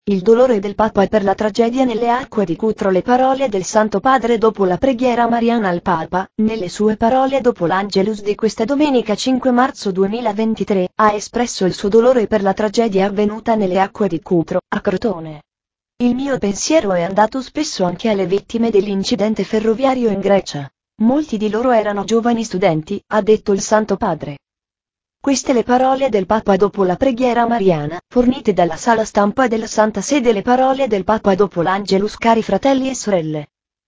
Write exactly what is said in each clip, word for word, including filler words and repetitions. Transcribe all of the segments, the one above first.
Il dolore del Papa per la tragedia nelle acque di Cutro. Le parole del Santo Padre dopo la preghiera mariana al Papa, nelle sue parole dopo l'Angelus di questa domenica cinque marzo duemilaventitré, ha espresso il suo dolore per la tragedia avvenuta nelle acque di Cutro, a Crotone. Il mio pensiero è andato spesso anche alle vittime dell'incidente ferroviario in Grecia. Molti di loro erano giovani studenti, ha detto il Santo Padre. Queste le parole del Papa dopo la preghiera mariana, fornite dalla sala stampa della Santa Sede. Le parole del Papa dopo l'Angelus. Cari fratelli e sorelle.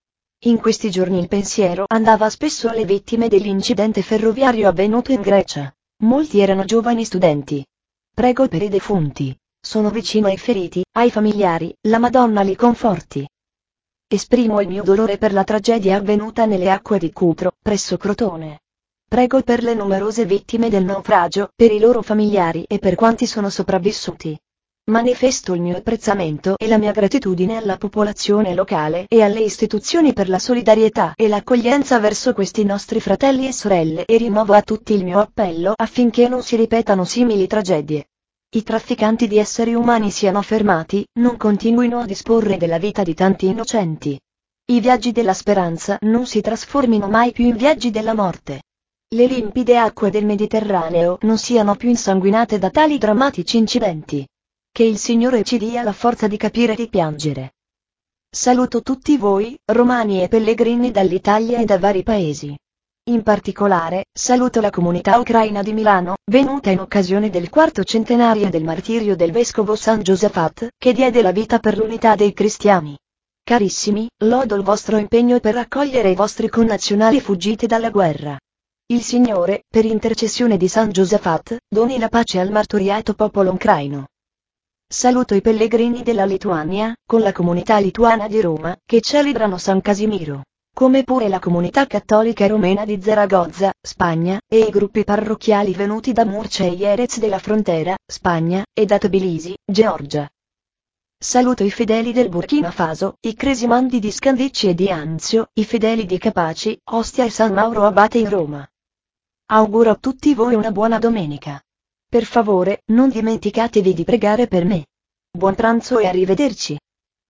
In questi giorni il pensiero andava spesso alle vittime dell'incidente ferroviario avvenuto in Grecia. Molti erano giovani studenti. Prego per i defunti. Sono vicino ai feriti, ai familiari, la Madonna li conforti. Esprimo il mio dolore per la tragedia avvenuta nelle acque di Cutro, presso Crotone. Prego per le numerose vittime del naufragio, per i loro familiari e per quanti sono sopravvissuti. Manifesto il mio apprezzamento e la mia gratitudine alla popolazione locale e alle istituzioni per la solidarietà e l'accoglienza verso questi nostri fratelli e sorelle e rinnovo a tutti il mio appello affinché non si ripetano simili tragedie. I trafficanti di esseri umani siano fermati, non continuino a disporre della vita di tanti innocenti. I viaggi della speranza non si trasformino mai più in viaggi della morte. Le limpide acque del Mediterraneo non siano più insanguinate da tali drammatici incidenti. Che il Signore ci dia la forza di capire e di piangere. Saluto tutti voi, romani e pellegrini dall'Italia e da vari paesi. In particolare, saluto la comunità ucraina di Milano, venuta in occasione del quarto centenario del martirio del vescovo San Giosafat, che diede la vita per l'unità dei cristiani. Carissimi, lodo il vostro impegno per raccogliere i vostri connazionali fuggiti dalla guerra. Il Signore, per intercessione di San Giosafat, doni la pace al martoriato popolo ucraino. Saluto i pellegrini della Lituania, con la comunità lituana di Roma, che celebrano San Casimiro, come pure la comunità cattolica romena di Zaragoza, Spagna, e i gruppi parrocchiali venuti da Murcia e Jerez della Frontera, Spagna, e da Tbilisi, Georgia. Saluto i fedeli del Burkina Faso, i cresimandi di Scandicci e di Anzio, i fedeli di Capaci, Ostia e San Mauro Abate in Roma. Auguro a tutti voi una buona domenica. Per favore, non dimenticatevi di pregare per me. Buon pranzo e arrivederci.